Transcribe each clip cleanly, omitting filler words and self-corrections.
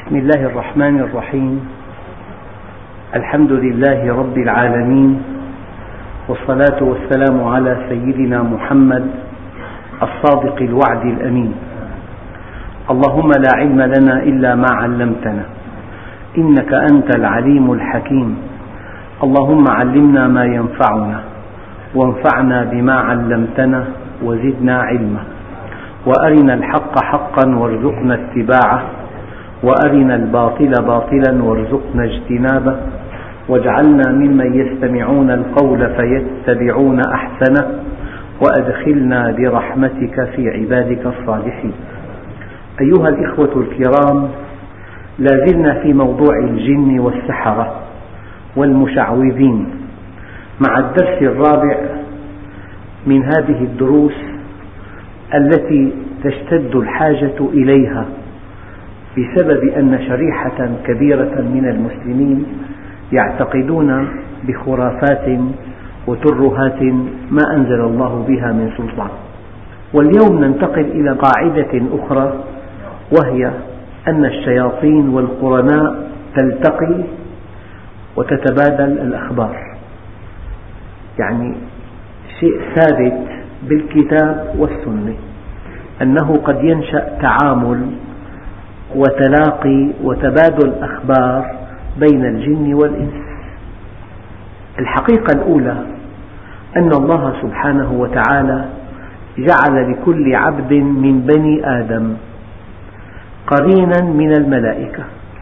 بسم الله الرحمن الرحيم. الحمد لله رب العالمين، والصلاة والسلام على سيدنا محمد الصادق الوعد الأمين. اللهم لا علم لنا إلا ما علمتنا، إنك أنت العليم الحكيم. اللهم علمنا ما ينفعنا، وانفعنا بما علمتنا، وزدنا علما. وأرنا الحق حقا وارزقنا اتباعه، وأرنا الباطل باطلا وارزقنا اجتنابه، واجعلنا ممن يستمعون القول فيتبعون أحسنه، وأدخلنا برحمتك في عبادك الصالحين. أيها الإخوة الكرام، لا زلنا في موضوع الجن والسحرة والمشعوذين مع الدرس الرابع من هذه الدروس التي تشتد الحاجة إليها بسبب أن شريحة كبيرة من المسلمين يعتقدون بخرافات وترهات ما أنزل الله بها من سلطان. واليوم ننتقل إلى قاعدة أخرى، وهي أن الشياطين والقرناء تلتقي وتتبادل الأخبار. يعني شيء ثابت بالكتاب والسنة أنه قد ينشأ تعامل وتلاقي وتبادل أخبار بين الجن والإنس. الحقيقة الأولى أن الله سبحانه وتعالى جعل لكل عبد من بني آدم قرينا من الملائكة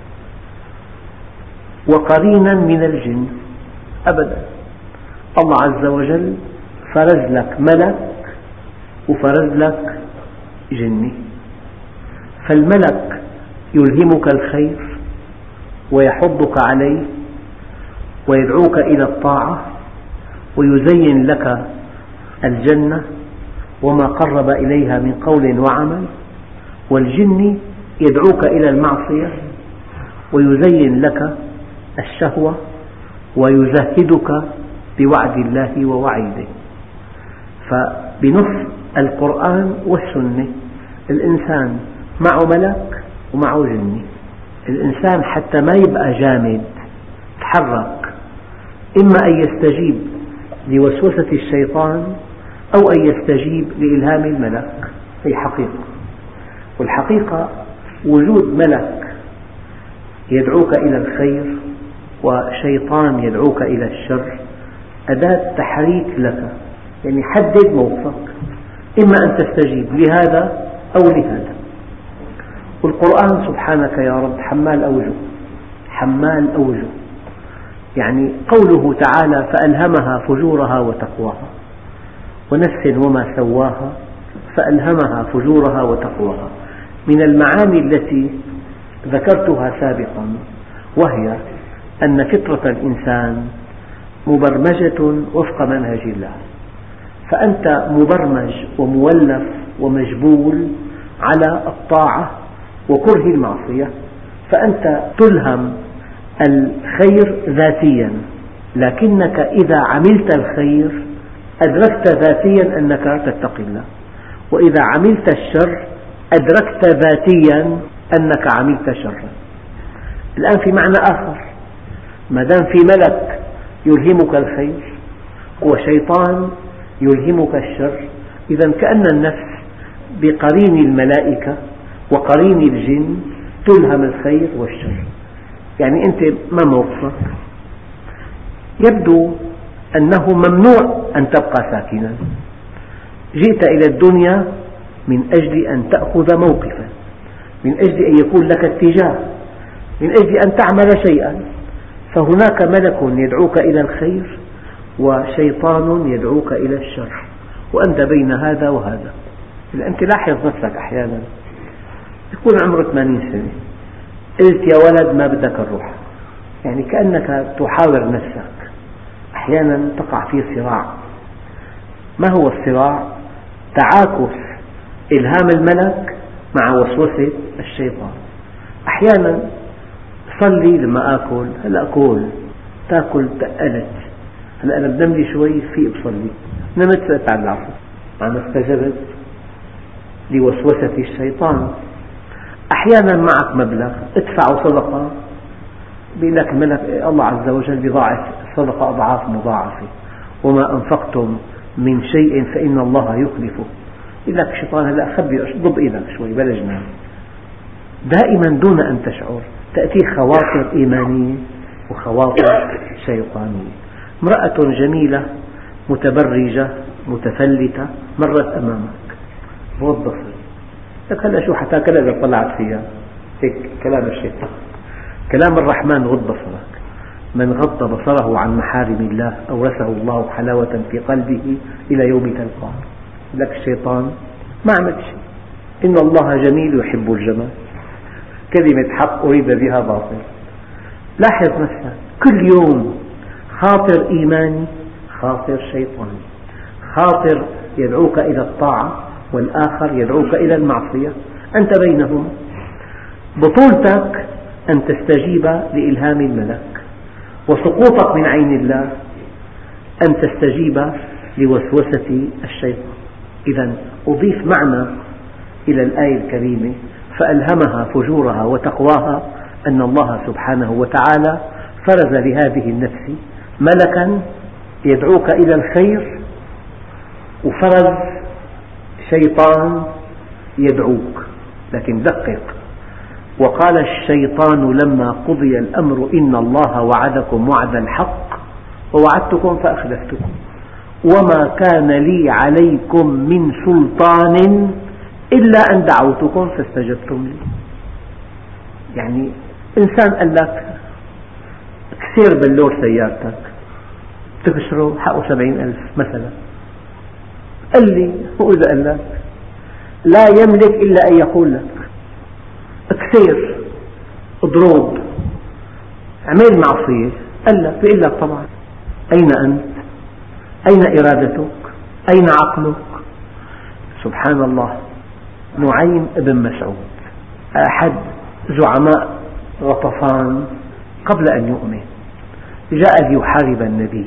وقرينا من الجن. أبدا، الله عز وجل فرز لك ملك وفرز لك جني. فالملك يلهمك الخير ويحضك عليه ويدعوك إلى الطاعة ويزين لك الجنة وما قرب إليها من قول وعمل، والجن يدعوك إلى المعصية ويزين لك الشهوة ويزهدك بوعد الله ووعيده. فبنص القرآن والسنة الإنسان معه ملك ومعه جني. الإنسان حتى ما يبقى جامد تحرك، إما أن يستجيب لوسوسة الشيطان أو أن يستجيب لإلهام الملك. هي حقيقة، والحقيقة وجود ملك يدعوك إلى الخير وشيطان يدعوك إلى الشر أداة تحريك لك. يعني حدد موقفك، إما أن تستجيب لهذا أو لهذا. والقرآن سبحانك يا رب حمال أوجه، حمال أوجه. يعني قوله تعالى: فألهمها فجورها وتقواها، ونفس وما سواها فألهمها فجورها وتقواها، من المعاني التي ذكرتها سابقا، وهي أن فطرة الإنسان مبرمجة وفق منهج الله. فأنت مبرمج ومولف ومجبول على الطاعة وكره المعصية، فأنت تلهم الخير ذاتيا، لكنك إذا عملت الخير أدركت ذاتيا أنك تتقي الله، وإذا عملت الشر أدركت ذاتيا أنك عملت شرا. الآن في معنى آخر، ما دام في ملك يلهمك الخير وشيطان يلهمك الشر، إذا كأن النفس بقرين الملائكة وقرين الجن تلهم الخير والشر. يعني أنت ما موقفك؟ يبدو أنه ممنوع أن تبقى ساكنا. جئت إلى الدنيا من أجل أن تأخذ موقفا، من أجل أن يكون لك اتجاه، من أجل أن تعمل شيئا. فهناك ملك يدعوك إلى الخير وشيطان يدعوك إلى الشر، وأنت بين هذا وهذا. أنت لاحظ نفسك أحيانا يكون عمرك 80 سنة، قلت يا ولد ما بدك الروح، يعني كأنك تحاور نفسك. أحيانا تقع في صراع. ما هو الصراع؟ تعاكس إلهام الملك مع وسوسة الشيطان. أحيانا صلي لما آكل، هلأ أكل، تاكل تقلت، هلأ أنا بنام لي شوي في بصلي، نمت فقت على العصر، أنا استجبت لوسوسة الشيطان. أحيانا معك مبلغ ادفعه صدقة، بيقول لك الملك الله عز وجل بيضاعف الصدقة أضعاف مضاعفة، وما أنفقتم من شيء فإن الله يخلفه. يقول لك الشيطان هلأ خبي ضب إيدك شوي بلا جنان. دائما دون أن تشعر تأتيك خواطر إيمانية وخواطر شيطانية. امرأة جميلة متبرجة متفلتة مرت أمامك غض بصرك، لك هلأ شو حتاكلها إذا طلعت فيها، هيك كلام الشيطان. كلام الرحمن غض بصرك. من غض بصره عن محارم الله أورثه الله حلاوة في قلبه إلى يوم تلقاه. لك الشيطان ما عمل شيء، إن الله جميل يحب الجمال. كلمة حق أريد بها باطل. لاحظ نفسك كل يوم خاطر إيماني خاطر شيطاني، خاطر يدعوك إلى الطاعة والآخر يدعوك إلى المعصية، أنت بينهما. بطولتك أن تستجيب لإلهام الملك، وسقوطك من عين الله أن تستجيب لوسوسة الشيطان. إذا أضيف معنى إلى الآية الكريمة: فألهمها فجورها وتقواها، أن الله سبحانه وتعالى فرز لهذه النفس ملكا يدعوك إلى الخير، وفرز شيطان يدعوك. لكن دقق: وقال الشيطان لما قضي الأمر إن الله وعدكم وعد الحق ووعدتكم فأخلفتكم وما كان لي عليكم من سلطان إلا أن دعوتكم فاستجبتم لي. يعني إنسان قال لك كسر بلور سيارتك تكسره حقه 70,000 مثلا، قال لي وإذا قال لك لا يملك إلا أن يقول لك اكسر اضرب اعمل معصية، قال لك بيقول لك طبعا أين أنت؟ أين إرادتك؟ أين عقلك؟ سبحان الله. نعيم بن مسعود أحد زعماء غطفان قبل أن يؤمن جاء ليحارب النبي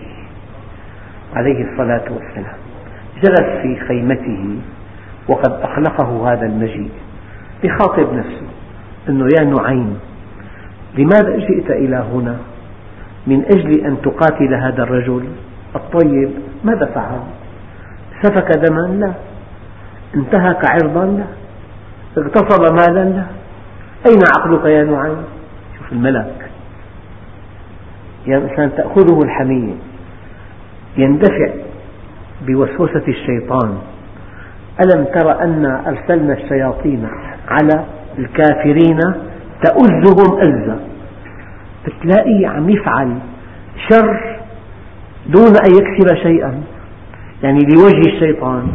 عليه الصلاة والسلام، جلس في خيمته وقد أخلقه هذا المجيء، يخاطب نفسه أنه يا نعيم لماذا جئت إلى هنا؟ من أجل أن تقاتل هذا الرجل الطيب؟ ماذا فعل؟ سفك دما؟ لا. انتهك عرضا؟ لا. اغتصب مالا؟ لا. أين عقلك يا نعيم؟ شوف الملك، يا إنسان تأخذه الحمية، يندفع بوسوسة الشيطان. ألم تر أنا أرسلنا الشياطين على الكافرين تؤزهم أزا؟ بتلاقيه عم يفعل شر دون أن يكسب شيئا، يعني لوجه الشيطان.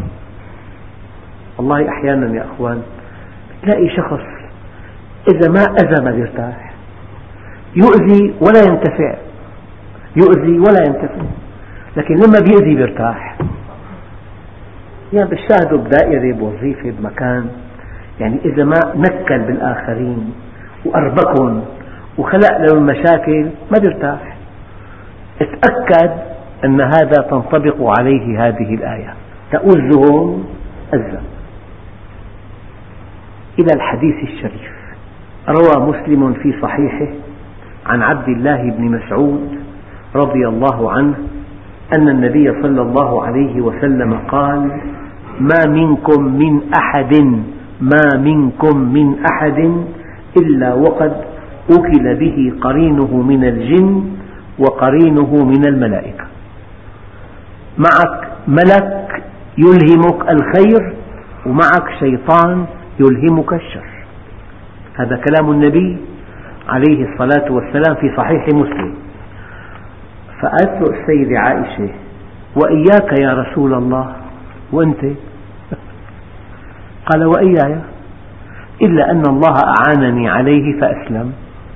والله أحيانا يا أخوان تلاقي شخص إذا ما أذى ما يرتاح، يؤذي ولا ينتفع، يؤذي ولا ينتفع، لكن لما بيؤذي بيرتاح. يعني بتشاهده بدائرة بوظيفة بمكان، يعني إذا ما نكل بالآخرين وأربكهم وخلق لهم مشاكل ما بيرتاح. اتأكد أن هذا تنطبق عليه هذه الآية: تؤزهم أزا. إلى الحديث الشريف. روى مسلم في صحيحه عن عبد الله بن مسعود رضي الله عنه أن النبي صلى الله عليه وسلم قال: ما منكم من أحد إلا وقد وكل به قرينه من الجن وقرينه من الملائكة. معك ملك يلهمك الخير ومعك شيطان يلهمك الشر. هذا كلام النبي عليه الصلاة والسلام في صحيح مسلم. فقالت له السيدة عائشة: وإياك يا رسول الله، وأنت؟ قال: وإياي، إلا أن الله أعانني عليه فأسلم.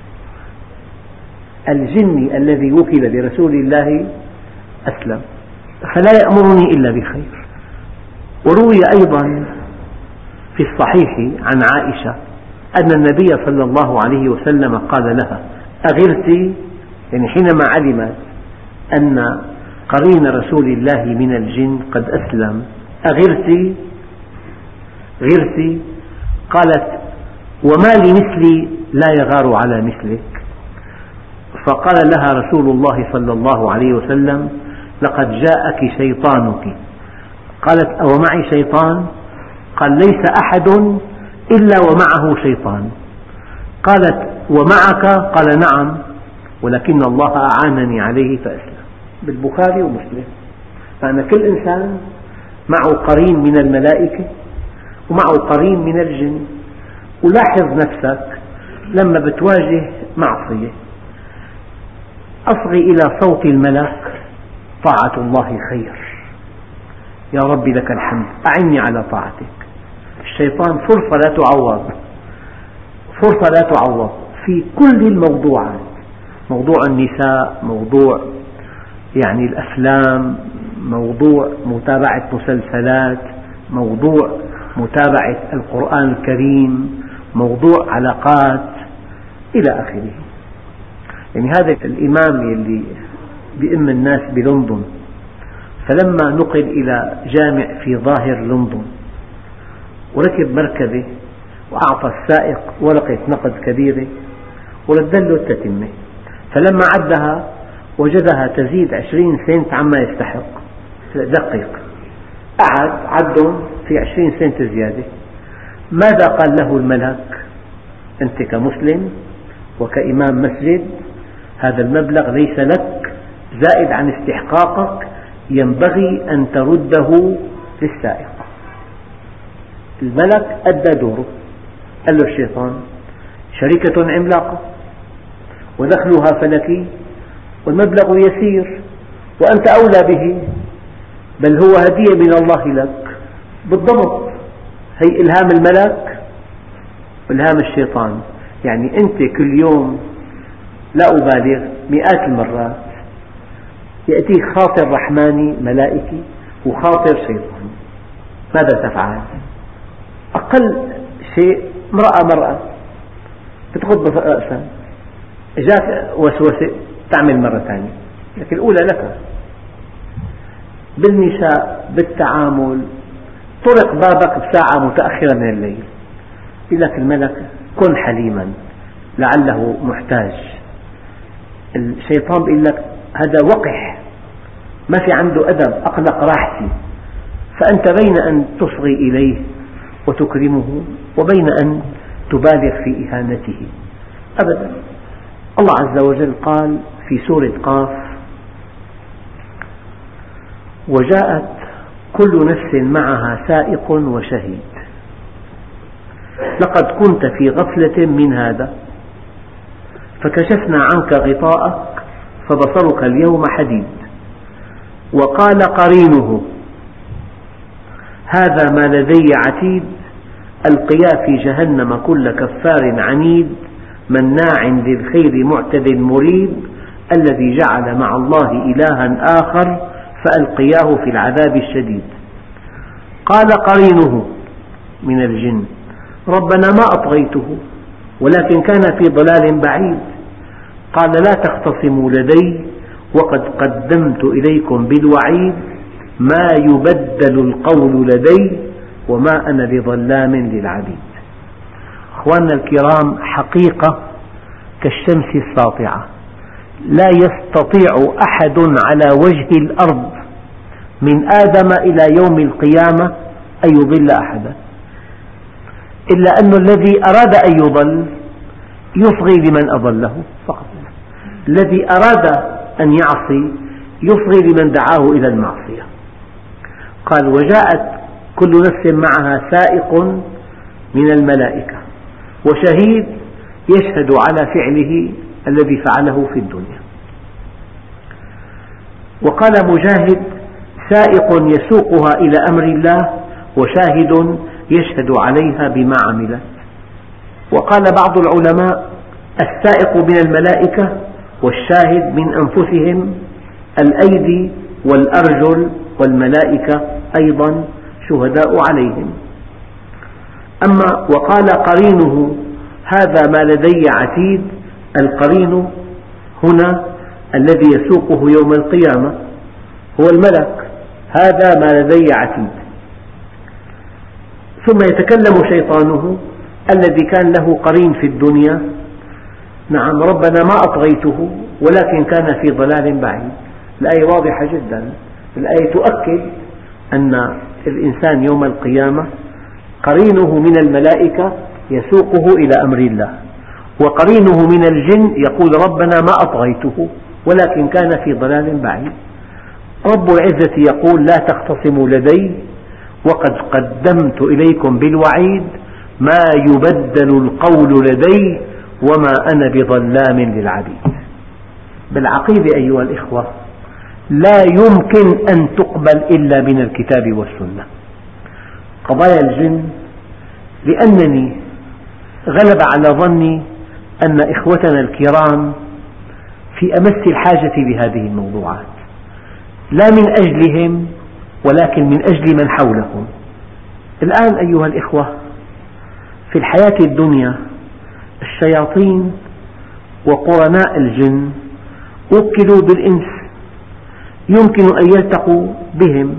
الجن الذي وكل برسول الله أسلم، فلا يأمرني إلا بخير. وروي أيضا في الصحيح عن عائشة أن النبي صلى الله عليه وسلم قال لها: أغرتي؟ يعني حينما علمت أن قرين رسول الله من الجن قد أسلم، أغرتي؟ غرتي؟ قالت: وما لمثلي لا يغار على مثلك. فقال لها رسول الله صلى الله عليه وسلم: لقد جاءك شيطانك. قالت: أو معي شيطان؟ قال: ليس أحد إلا ومعه شيطان. قالت: ومعك؟ قال: نعم، ولكن الله أعانني عليه فأسلم. بالبخاري ومسلم. فأن كل إنسان معه قرين من الملائكة ومعه قرين من الجن. ولاحظ نفسك لما بتواجه معصية، أصغي إلى صوت الملك: طاعة الله خير، يا رب لك الحمد، أعني على طاعتك. الشيطان فرصة لا تعوض، فرصة لا تعوض في كل الموضوعات، موضوع النساء، موضوع الأفلام، موضوع متابعة مسلسلات، موضوع متابعة القرآن الكريم، موضوع علاقات إلى آخره. هذا الإمام الذي بيئم الناس بلندن، فلما نقل إلى جامع في ظاهر لندن وركب مركبة وأعطى السائق ورقة نقد كبيرة ورد له التتمة، فلما عدها وجدها تزيد 20 سنت عما يستحق. دقق، قعد عدهم في 20 سنت زيادة. ماذا قال له الملك؟ أنت كمسلم وكإمام مسجد هذا المبلغ ليس لك، زائد عن استحقاقك، ينبغي أن ترده للسائق. الملك أدى دوره. قال له الشيطان: شركة عملاقة ودخلها فلكي والمبلغ يسير وأنت أولى به، بل هو هدية من الله لك. بالضبط، هي إلهام الملك وإلهام الشيطان. أنت كل يوم، لا أبالغ، مئات المرات يأتيك خاطر رحماني ملائكي وخاطر شيطاني. ماذا تفعل؟ أقل شيء مرأة بتغض رأسها، جاءت وسوسة تعمل مرة ثانية، لكن الأولى لك. بالنساء، بالتعامل، طرق بابك بساعة متأخرة من الليل، يقول لك الملك: كن حليما لعله محتاج. الشيطان يقول لك: هذا وقح، ما في عنده أدب، أقلق راحتي. فأنت بين أن تصغي إليه وتكرمه وبين أن تبالغ في إهانته. أبدا. الله عز وجل قال في سورة قاف: وجاءت كل نفس معها سائق وشهيد. لقد كنت في غفلة من هذا فكشفنا عنك غطاءك فبصرك اليوم حديد. وقال قرينه: هذا ما لدي عتيد. ألقيا في جهنم كل كفار عنيد مناع للخير معتد مريب الذي جعل مع الله إلها آخر فألقياه في العذاب الشديد. قال قرينه من الجن: ربنا ما أطغيته ولكن كان في ضلال بعيد. قال: لا تختصموا لدي وقد قدمت إليكم بالوعيد. ما يبدل القول لدي وما أنا بظلام للعبيد. أخواننا الكرام، حقيقة كالشمس الساطعة، لا يستطيع أحد على وجه الأرض من آدم إلى يوم القيامة أن يضل أحدا، إلا أن الذي أراد أن يضل يصغي لمن أضله فقط. الذي أراد أن يعصي يصغي لمن دعاه إلى المعصية. قال: وجاءت كل نفس معها سائق من الملائكة وشهيد يشهد على فعله الذي فعله في الدنيا. وقال مجاهد: سائق يسوقها إلى أمر الله وشاهد يشهد عليها بما عملت. وقال بعض العلماء: السائق من الملائكة والشاهد من أنفسهم، الأيدي والأرجل والملائكة أيضا شهداء عليهم. أما وقال قرينه: هذا ما لدي عتيد. القرين هنا الذي يسوقه يوم القيامة هو الملك. هذا ما لدي عتيد. ثم يتكلم شيطانه الذي كان له قرين في الدنيا، نعم ربنا ما أطغيته ولكن كان في ضلال بعيد. الآية واضحة جدا، الآية تؤكد أن الإنسان يوم القيامة قرينه من الملائكة يسوقه إلى أمر الله، وقرينه من الجن يقول ربنا ما أطغيته ولكن كان في ضلال بعيد. رب العزة يقول لا تختصموا لدي وقد قدمت إليكم بالوعيد ما يبدل القول لدي وما أنا بظلام للعبيد. بالعقيدة أيها الإخوة لا يمكن أن تقبل إلا من الكتاب والسنة. قضايا الجن، لأنني غلب على ظني أن إخوتنا الكرام في أمس الحاجة بهذه الموضوعات، لا من أجلهم ولكن من أجل من حولهم. الآن أيها الإخوة في الحياة الدنيا الشياطين وقرناء الجن وكلوا بالإنس، يمكن أن يلتقوا بهم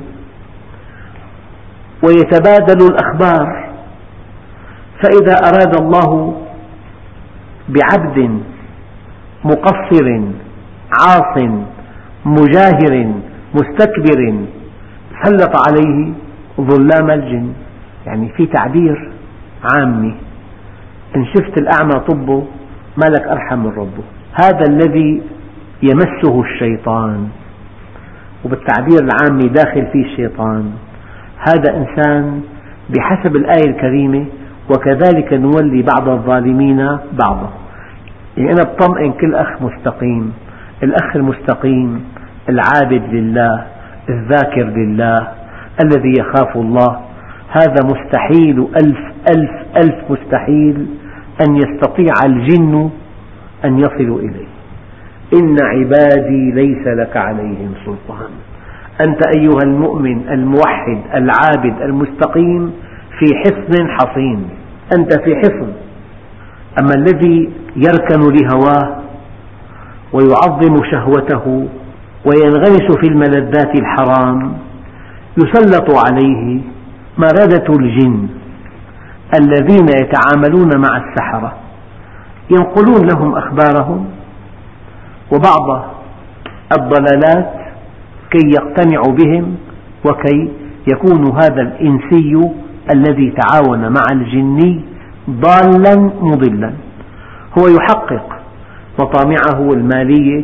ويتبادلوا الأخبار، فإذا أراد الله بعبد مقصر عاص مجاهر مستكبر سلط عليه ظلام الجن. يعني في تعبير عامي، إن شفت الأعمى طبه ما لك أرحم من ربه. هذا الذي يمسه الشيطان، وبالتعبير العامي داخل فيه الشيطان، هذا إنسان بحسب الآية الكريمة وكذلك نولي بعض الظالمين بعضا. يعني أنا بطمئن كل أخ مستقيم، الأخ المستقيم العابد لله الذاكر لله الذي يخاف الله، هذا مستحيل ألف ألف ألف مستحيل أن يستطيع الجن أن يصلوا إليه. إن عبادي ليس لك عليهم سلطان. أنت أيها المؤمن الموحد العابد المستقيم في حصن حصين، أنت في حصن. أما الذي يركن لهواه ويعظم شهوته وينغمس في الملذات الحرام يسلط عليه مردة الجن الذين يتعاملون مع السحرة، ينقلون لهم أخبارهم وبعض الضلالات كي يقتنعوا بهم، وكي يكون هذا الإنسي الذي تعاون مع الجني ضالا مضلا. هو يحقق مطامعه المالية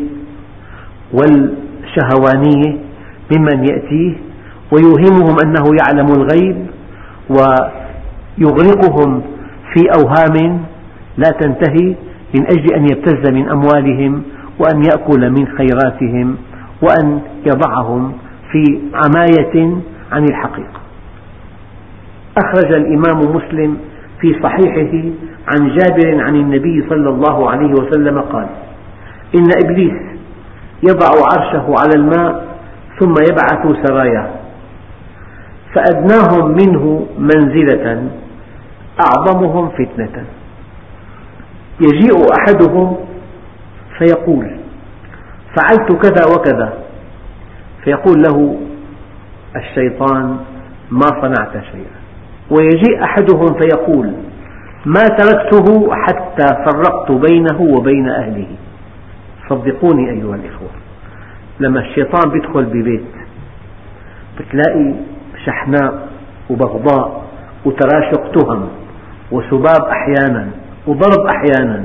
والشهوانية ممن يأتيه ويوهمهم أنه يعلم الغيب ويغرقهم في أوهام لا تنتهي من أجل أن يبتز من أموالهم وأن يأكل من خيراتهم وأن يضعهم في عماية عن الحقيقة. أخرج الإمام مسلم في صحيحه عن جابر عن النبي صلى الله عليه وسلم قال: إن إبليس يضع عرشه على الماء ثم يبعث سراياه، فأدناهم منه منزلة أعظمهم فتنة، يجيء أحدهم فيقول: فعلت كذا وكذا، فيقول له الشيطان: ما صنعت شيئا. ويجيء أحدهم فيقول: ما تركته حتى فرقت بينه وبين أهله. صدقوني أيها الإخوة، لما الشيطان يدخل ببيت بتلاقي شحناء وبغضاء وتراشق تهم وسباب أحيانا وضرب أحيانا،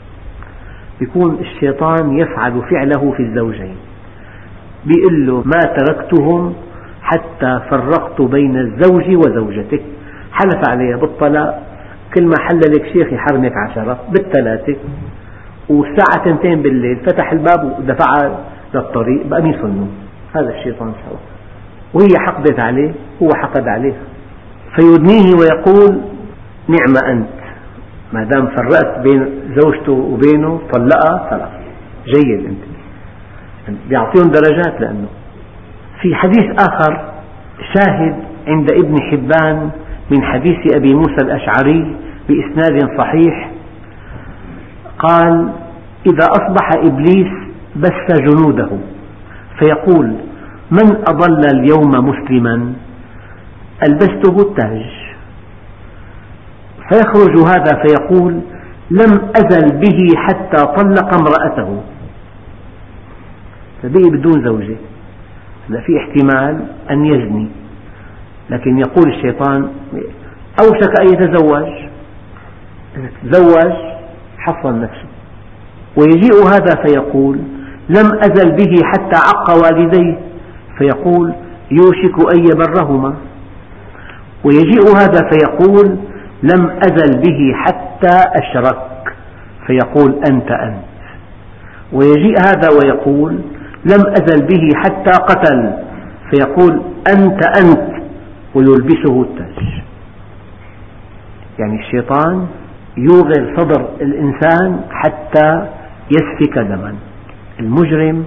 يكون الشيطان يفعل فعله في الزوجين، يقول له: ما تركتهم حتى فرقت بين الزوج وزوجته. حلف عليها بالطلاق، كل ما حللك شيخ يحرمك 10 بالثلاثة، والساعة 2 بالليل فتح الباب ودفعها للطريق بقميص النوم. هذا الشيطان سوى، وهي حقدت عليه، هو حقد عليها، فيدنيه ويقول: نعم أنت، ما دام فرقت بين زوجته وبينه طلقها خلاص جيد أنت. بيعطيهم درجات. لأنه في حديث آخر شاهد عند ابن حبان من حديث أبي موسى الأشعري بإسناد صحيح قال: إذا أصبح إبليس بث جنوده فيقول: من أضل اليوم مسلما ألبسته التاج. فيخرج هذا فيقول لم أزل به حتى طلق امرأته، فبقي بدون زوجة. في احتمال أن يزني، لكن يقول الشيطان أوشك أن يتزوج، تزوج حصن نفسه. ويجيء هذا فيقول لم أزل به حتى عق والديه، فيقول يوشك أن يبرهما. ويجيء هذا فيقول لم أزل به حتى أشرك، فيقول أنت أنت. ويجيء هذا ويقول لم أزل به حتى قتل، فيقول أنت أنت، ويلبسه التاج. يعني الشيطان يوغل صدر الإنسان حتى يسفك دما. المجرم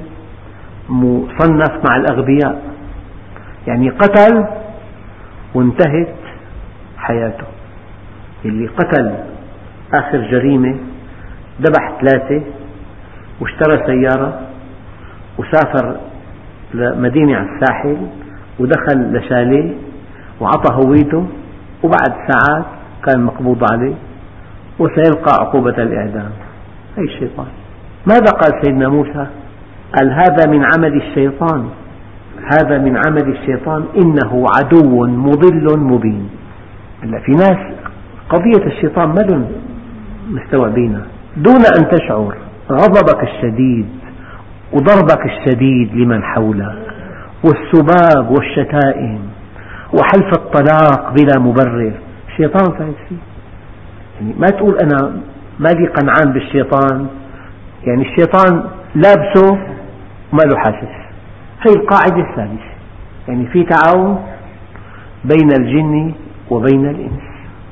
مصنف مع الأغبياء، يعني قتل وانتهت حياته. اللي قتل آخر جريمة ذبح 3 واشترى سيارة وسافر لمدينة على الساحل ودخل لشاليه وعطى هويته، وبعد ساعات كان مقبوض عليه وسيلقى عقوبة الإعدام. هذا الشيطان. ماذا قال سيدنا موسى؟ قال هذا من عمل الشيطان، هذا من عمل الشيطان إنه عدو مضل مبين. في ناس قضية الشيطان ما لهم مستوعبينها، دون أن تشعر غضبك الشديد وضربك الشديد لمن حولك والسباب والشتائم وحلف الطلاق بلا مبرر، الشيطان فايت فيه. يعني ما تقول أنا مالي قنعان بالشيطان، يعني الشيطان لابسه ما له حاسس. هذه القاعدة الثالثة، يعني في تعاون بين الجن وبين الإنس.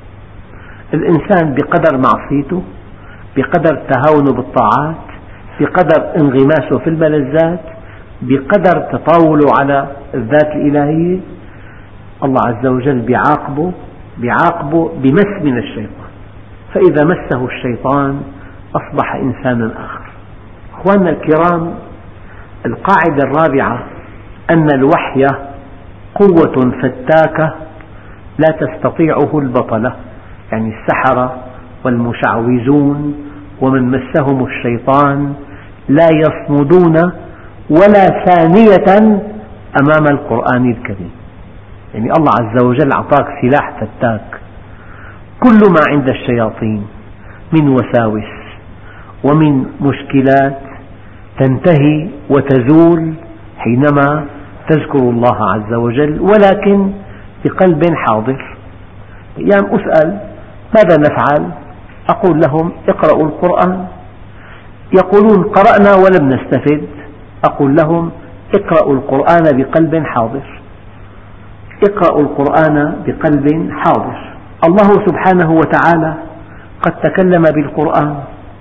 الإنسان بقدر معصيته، بقدر تهاونه بالطاعات، بقدر انغماسه في الملذات، بقدر تطاوله على الذات الإلهية، الله عز وجل بيعاقبه بمس من الشيطان. فإذا مسه الشيطان أصبح إنسانا آخر. أخواننا الكرام، القاعدة الرابعة أن الوحي قوة فتاكة لا تستطيعه البطلة، يعني السحرة والمشعوذون ومن مسهم الشيطان لا يصمدون ولا ثانية أمام القرآن الكريم. يعني الله عز وجل أعطاك سلاح فتاك. كل ما عند الشياطين من وساوس ومن مشكلات تنتهي وتزول حينما تذكر الله عز وجل، ولكن بقلب حاضر. أيام أسأل ماذا نفعل؟ أقول لهم اقرأوا القرآن. يقولون قرأنا ولم نستفد. أقول لهم اقرأوا القرآن بقلب حاضر، اقرأوا القرآن بقلب حاضر. الله سبحانه وتعالى قد تكلم بالقرآن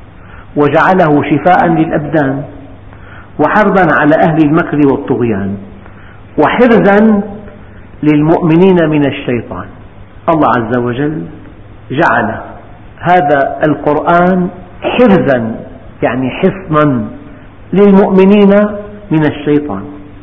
وجعله شفاء للأبدان وحربا على أهل المكر والطغيان وحرزا للمؤمنين من الشيطان. الله عز وجل جعل هذا القرآن حرزا، يعني حصنا للمؤمنين من الشيطان.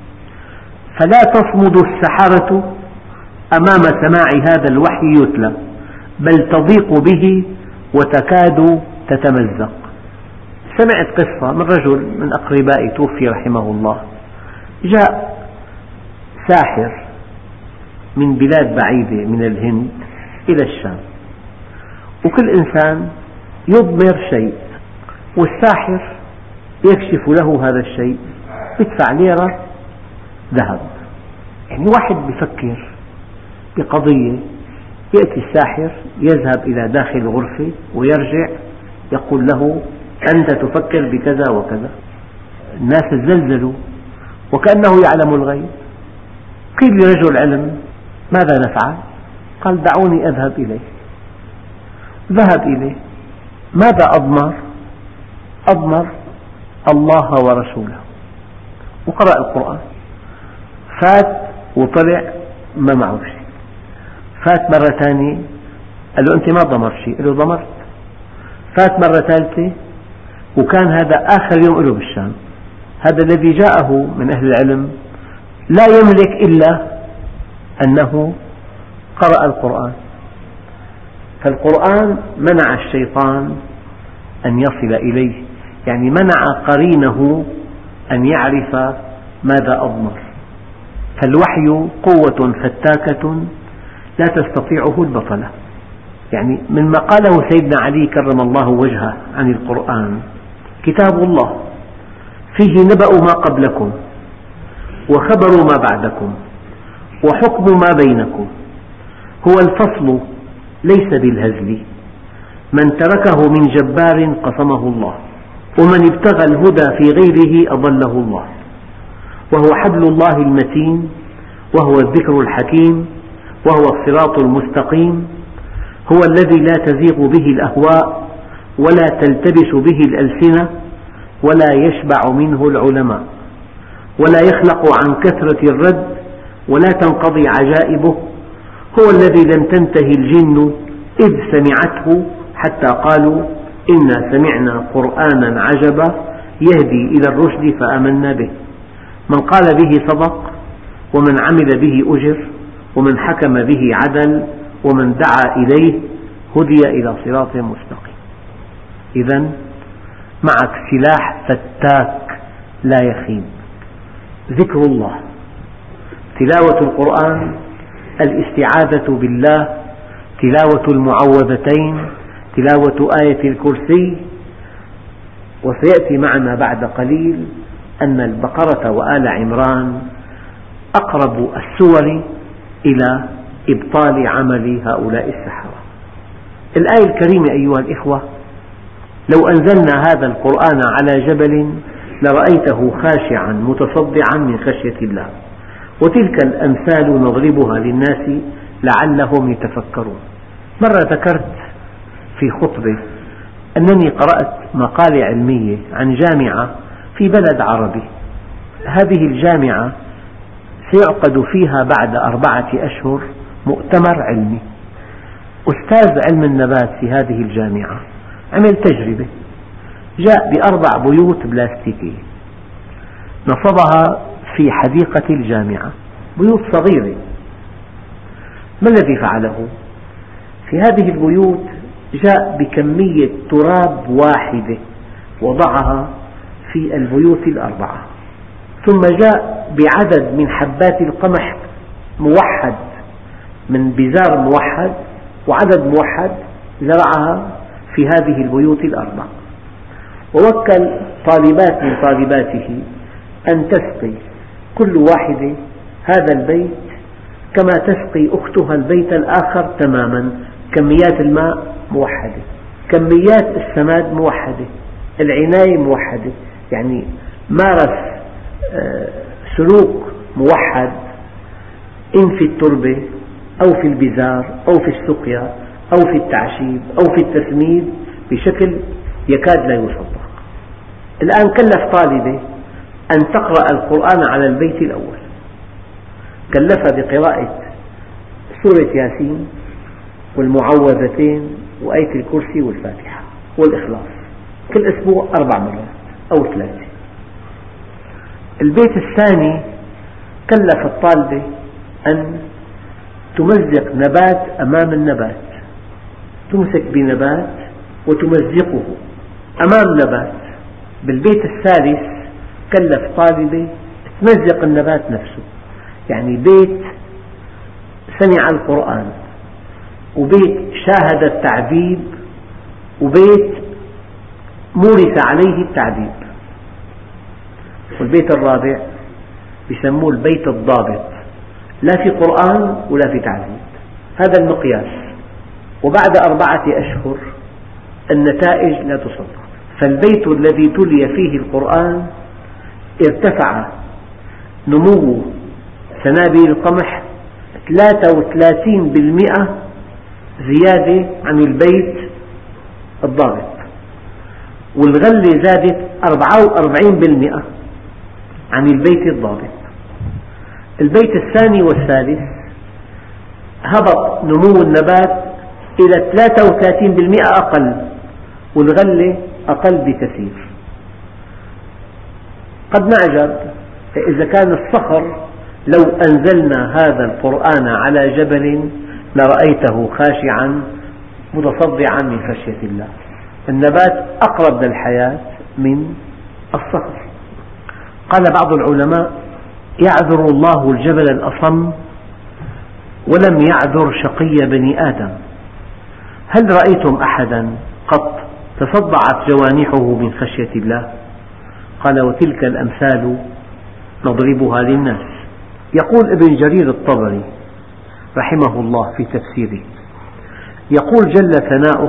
فلا تصمد السحرة أمام سماع هذا الوحي يتلى، بل تضيق به وتكاد تتمزق. سمعت قصة من رجل من أقربائي توفي رحمه الله. جاء ساحر من بلاد بعيدة من الهند إلى الشام، وكل إنسان يضمر شيء والساحر يكشف له هذا الشيء، يدفع ليرة ذهب. يعني واحد يفكر بقضية، يأتي الساحر يذهب إلى داخل الغرفة ويرجع يقول له أنت تفكر بكذا وكذا. الناس تزلزلوا وكأنه يعلم الغيب. قيل لرجل علم ماذا نفعل؟ قال دعوني أذهب إليه. ذهب إليه. ماذا أضمر؟ أضمر الله ورسوله، وقرأ القرآن. فات وطلع ما معه شيء. فات مرة ثانية قال له أنت ما ضمرت شيء، قال له ضمرت. فات مرة ثالثة وكان هذا آخر يوم له بالشام. هذا الذي جاءه من أهل العلم لا يملك إلا أنه قرأ القرآن. فالقرآن منع الشيطان أن يصل إليه، يعني منع قرينه أن يعرف ماذا أضمر. فالوحي قوة فتاكة لا تستطيعه البطلة. يعني مما قاله سيدنا علي كرم الله وجهه عن القرآن: كتاب الله فيه نبأ ما قبلكم وخبر ما بعدكم وحكم ما بينكم، هو الفصل ليس بالهزل، من تركه من جبار قصمه الله، ومن ابتغى الهدى في غيره أضله الله، وهو حبل الله المتين، وهو الذكر الحكيم، وهو الصراط المستقيم، هو الذي لا تزيغ به الأهواء ولا تلتبس به الألسنة ولا يشبع منه العلماء، ولا يخلق عن كثرة الرد ولا تنقضي عجائبه، هو الذي لم تنته الجن إذ سمعته حتى قالوا إنا سمعنا قرآنا عجبا يهدي إلى الرشد فآمنا به، من قال به صدق، ومن عمل به أجر، ومن حكم به عدل، ومن دعا إليه هدي إلى صراط مستقيم. إذن معك سلاح فتاك لا يخيب، ذكر الله، تلاوة القرآن، الاستعاذة بالله، تلاوة المعوذتين، تلاوة آية الكرسي. وسيأتي معنا بعد قليل أن البقرة وآل عمران أقرب السور إلى إبطال عمل هؤلاء السحرة. الآية الكريمة أيها الإخوة: لو أنزلنا هذا القرآن على جبل لرأيته خاشعا متصدعا من خشية الله، وتلك الأمثال نضربها للناس لعلهم يتفكرون. مرة ذكرت في خطبة أنني قرأت مقالة علمية عن جامعة في بلد عربي. هذه الجامعة سيعقد فيها بعد 4 أشهر مؤتمر علمي. أستاذ علم النبات في هذه الجامعة عمل تجربة، جاء ب4 بيوت بلاستيكية نصبها في حديقة الجامعة، بيوت صغيرة. ما الذي فعله؟ في هذه البيوت جاء بكمية تراب واحدة وضعها في البيوت ال4، ثم جاء بعدد من حبات القمح موحد من بزار موحد وعدد موحد زرعها في هذه البيوت ال4، ووكل طالبات من طالباته أن تسقي كل واحدة هذا البيت كما تسقي أختها البيت الآخر تماما. كميات الماء موحدة، كميات السماد موحدة، العناية موحدة، يعني مارس سلوك موحد إن في التربة أو في البزار أو في السقيا أو في التعشيب أو في التسميد بشكل يكاد لا يصدق. الآن كلف طالبة أن تقرأ القرآن على البيت الأول، كلفها بقراءة سورة ياسين والمعوذتين وآية الكرسي والفاتحة والإخلاص كل أسبوع 4 مرات أو 3. البيت الثاني كلف الطالبة أن تمزق نبات أمام النبات، تمسك بنبات وتمزقه أمام نبات. بالبيت الثالث كلف طالبة تمزق النبات نفسه، يعني بيت سمع القرآن وبيت شاهد التعذيب وبيت مورس عليه التعذيب. والبيت الرابع يسموه البيت الضابط، لا في قرآن ولا في تعذيب، هذا المقياس. وبعد 4 أشهر النتائج لا تصدق. فالبيت الذي تلي فيه القرآن ارتفع نمو سنابل القمح 33% زيادة عن البيت الضابط، والغلة زادت 44% عن البيت الضابط. البيت الثاني والثالث هبط نمو النبات إلى 33% أقل، والغلة أقل بكثير. قد نعجب إذا كان الصخر لو أنزلنا هذا القرآن على جبل لرأيته خاشعا متصدعا من خشية الله. النبات أقرب للحياة من الصخر. قال بعض العلماء: يعذر الله الجبل الأصم ولم يعذر شقي بني آدم. هل رأيتم أحدا قط تصدعت جوانحه من خشية الله؟ قال: وتلك الأمثال نضربها للناس. يقول ابن جرير الطبري رحمه الله في تفسيره، يقول جل ثناؤه: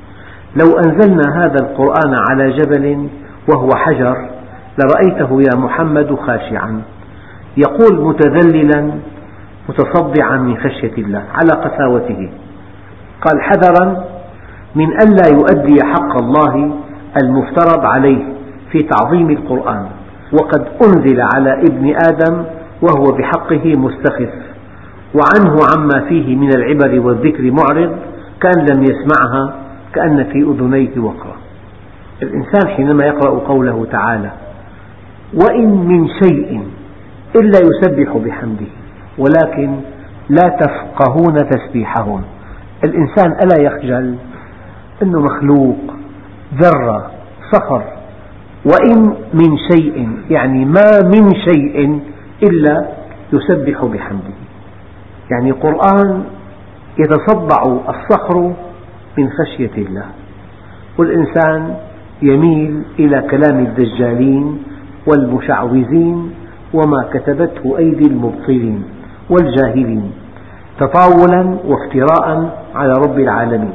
لو أنزلنا هذا القرآن على جبل وهو حجر لرأيته يا محمد خاشعا، يقول متذللا متصدعا من خشية الله على قساوته. قال: حذرا من ألا يؤدي حق الله المفترض عليه في تعظيم القرآن، وقد أنزل على ابن آدم وهو بحقه مستخف، وعنه عما فيه من العبر والذكر معرض، كأن لم يسمعها كأن في أذنيه وقرا. الإنسان حينما يقرأ قوله تعالى: وإن من شيء إلا يسبح بحمده ولكن لا تفقهون تسبيحهم، الإنسان ألا يخجل أنه مخلوق ذرة صخر؟ وإن من شيء يعني ما من شيء إلا يسبح بحمده، يعني قرآن يتصدع الصخر من خشية الله، والإنسان يميل إلى كلام الدجالين والمشعوذين وما كتبته أيدي المبطلين والجاهلين تطاولا وافتراء على رب العالمين.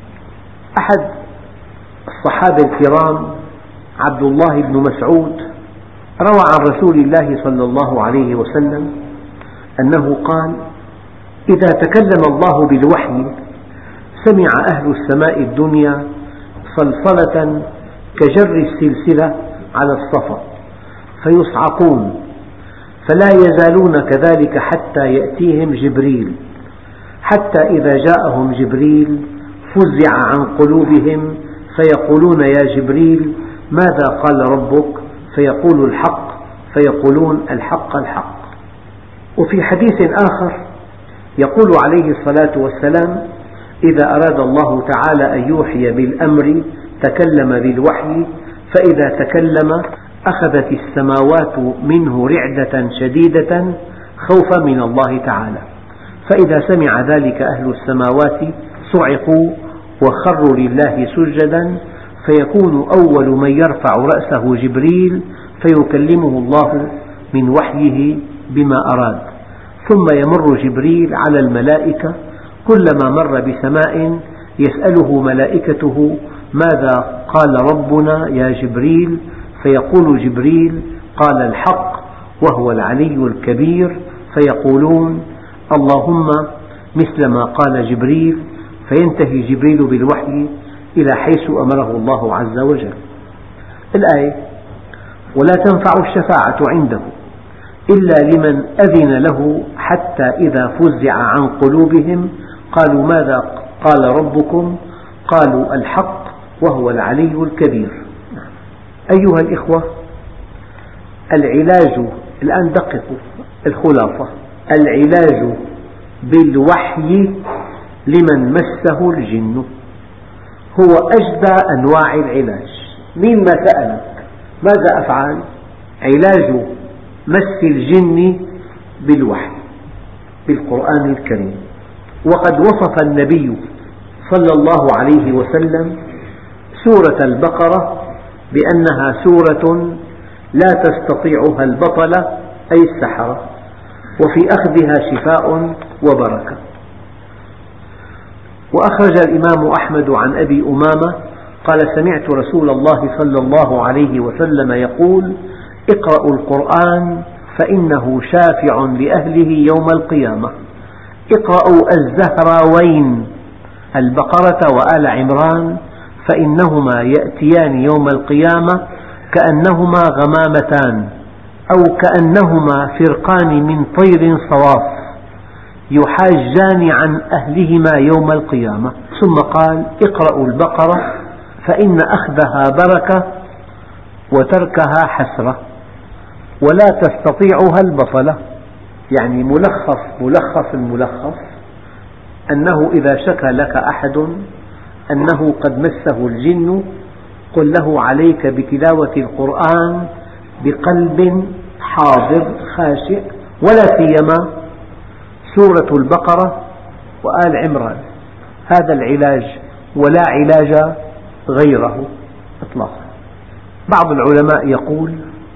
أحد الصحابة الكرام عبد الله بن مسعود روى عن رسول الله صلى الله عليه وسلم أنه قال: إذا تكلم الله بالوحي سمع أهل السماء الدنيا صلصلة كجر السلسلة على الصفا فيصعقون، فلا يزالون كذلك حتى يأتيهم جبريل، حتى إذا جاءهم جبريل فزع عن قلوبهم فيقولون: يا جبريل ماذا قال ربك؟ فيقول: الحق، فيقولون: الحق الحق. وفي حديث آخر يقول عليه الصلاة والسلام: إذا أراد الله تعالى أن يوحي بالأمر تكلم بالوحي، فإذا تكلم أخذت السماوات منه رعدة شديدة خوفا من الله تعالى، فإذا سمع ذلك أهل السماوات صعقوا وخروا لله سجدا، فيكون أول من يرفع رأسه جبريل فيكلمه الله من وحيه بما أراد، ثم يمر جبريل على الملائكة، كلما مر بسماء يسأله ملائكته: ماذا قال ربنا يا جبريل؟ فيقول جبريل: قال الحق وهو العلي الكبير، فيقولون: اللهم مثل ما قال جبريل، فينتهي جبريل بالوحي إلى حيث أمره الله عز وجل. الآية: ولا تنفع الشفاعة عنده إلا لمن أذن له حتى إذا فزع عن قلوبهم قالوا: ماذا قال ربكم؟ قالوا: الحق وهو العلي الكبير. أيها الإخوة، العلاج الآن دققوا الخلاصة: العلاج بالوحي لمن مسه الجن هو أجدى أنواع العلاج. مين ما سألك ماذا أفعل؟ علاج مس الجن بالوحي بالقرآن الكريم. وقد وصف النبي صلى الله عليه وسلم سورة البقرة بأنها سورة لا تستطيعها البطلة أي السحرة، وفي أخذها شفاء وبركة. وأخرج الإمام أحمد عن أبي أمامة قال: سمعت رسول الله صلى الله عليه وسلم يقول: اقرأوا القرآن فإنه شافع لأهله يوم القيامة. اقرأوا الزهراوين البقرة وآل عمران فإنهما يأتيان يوم القيامة كأنهما غمامتان أو كأنهما فرقان من طير صواف يحاجان عن أهلهما يوم القيامة. ثم قال: اقرأوا البقرة فإن أخذها بركة وتركها حسرة ولا تستطيعها البطلة. يعني ملخص الملخص أنه إذا شكى لك أحد أنه قد مسه الجن قل له عليك بتلاوة القرآن بقلب حاضر خاشع، ولا سيما سورة البقرة وآل عمران، هذا العلاج ولا علاج غيره إطلاقا. بعض العلماء يقول: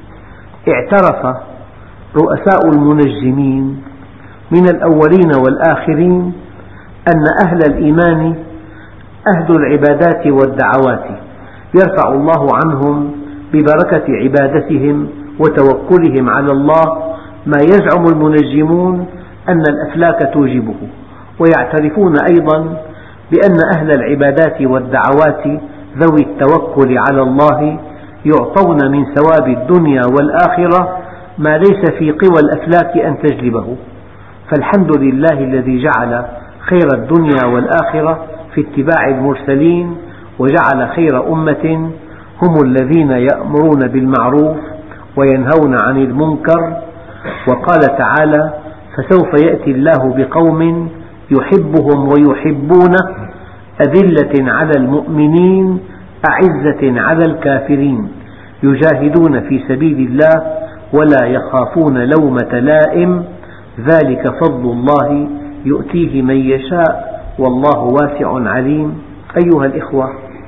اعترف رؤساء المنجمين من الأولين والآخرين أن أهل الإيمان أهل العبادات والدعوات يرفع الله عنهم ببركة عبادتهم وتوكلهم على الله ما يزعم المنجمون أن الأفلاك توجبه، ويعترفون أيضا بأن أهل العبادات والدعوات ذوي التوكل على الله يعطون من ثواب الدنيا والآخرة ما ليس في قوى الأفلاك أن تجلبه، فالحمد لله الذي جعل خير الدنيا والآخرة في اتباع المرسلين، وجعل خير أمة هم الذين يأمرون بالمعروف وينهون عن المنكر. وقال تعالى: فسوف يأتي الله بقوم يحبهم ويحبونه أذلة على المؤمنين أعزة على الكافرين يجاهدون في سبيل الله ولا يخافون لومة لائم ذلك فضل الله يؤتيه من يشاء والله واسع عليم. أيها الإخوة،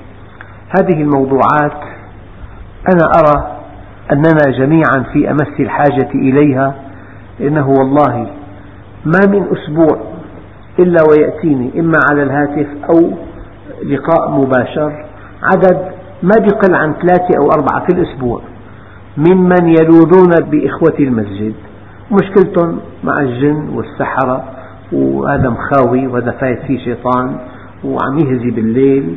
هذه الموضوعات أنا أرى أننا جميعا في أمس الحاجة إليها، لأنه والله ما من أسبوع إلا ويأتيني إما على الهاتف أو لقاء مباشر عدد ما يقل عن 3 أو 4 في الأسبوع ممن يلوذون بإخوة المسجد، مشكلتهم مع الجن والسحرة، وهذا مخاوي وهذا فايت فيه شيطان وعم يهزي بالليل،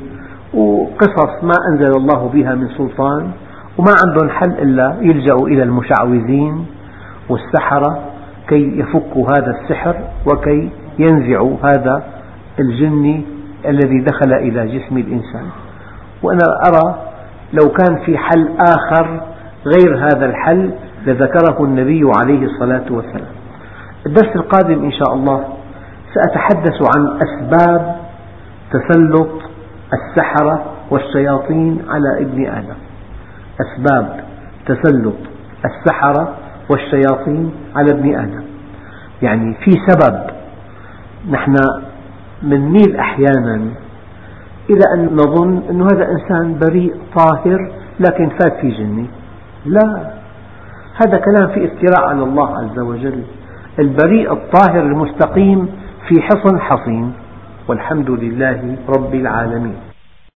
وقصص ما أنزل الله بها من سلطان، وما عندهم حل إلا يلجأوا إلى المشعوذين والسحرة كي يفكوا هذا السحر وكي ينزعوا هذا الجن الذي دخل إلى جسم الإنسان. وأنا أرى لو كان في حل آخر غير هذا الحل لذكره النبي عليه الصلاة والسلام. الدرس القادم إن شاء الله سأتحدث عن أسباب تسلط السحرة والشياطين على ابن آدم، أسباب تسلط السحرة والشياطين على ابن آدم. يعني في سبب نحن نميل أحيانا إلى أن نظن أن هذا إنسان بريء طاهر لكن فات في جني. لا، هذا كلام في افتراء على الله عز وجل. البريء الطاهر المستقيم في حصن حصين، والحمد لله رب العالمين.